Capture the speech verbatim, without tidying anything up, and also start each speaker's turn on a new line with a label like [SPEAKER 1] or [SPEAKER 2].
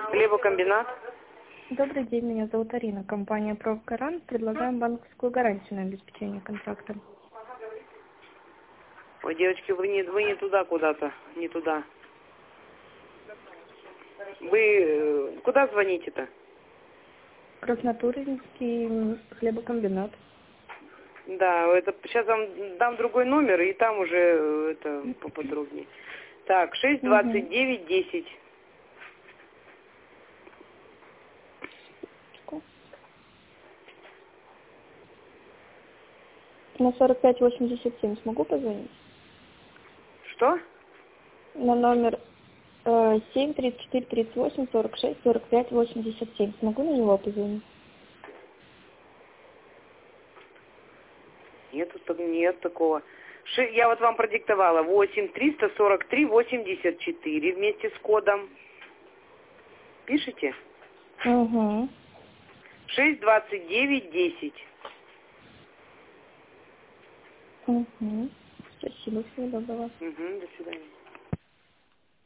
[SPEAKER 1] Хлебокомбинат.
[SPEAKER 2] Добрый день, меня зовут Арина. Компания «Профгарант». Предлагаем банковскую гарантию на обеспечение контракта.
[SPEAKER 1] Ой, девочки, вы не, вы не туда куда-то, не туда. Вы э, куда звоните-то?
[SPEAKER 2] Краснотуринский хлебокомбинат.
[SPEAKER 1] Да, это сейчас вам дам другой номер, и там уже э, это поподробнее. Так, шесть двадцать девять десять.
[SPEAKER 2] На сорок пять восемьдесят семь смогу позвонить?
[SPEAKER 1] Что?
[SPEAKER 2] На номер э, семь тридцать четыре тридцать восемь сорок шесть сорок пять восемьдесят семь. Смогу на него позвонить?
[SPEAKER 1] Нет, тут нет такого. Ши, я вот вам продиктовала. восемь триста сорок три восемьдесят четыре вместе с кодом. Пишите?
[SPEAKER 2] Угу.
[SPEAKER 1] шесть двадцать девять десять.
[SPEAKER 2] Угу. Спасибо, всего доброго.
[SPEAKER 1] Угу, до свидания.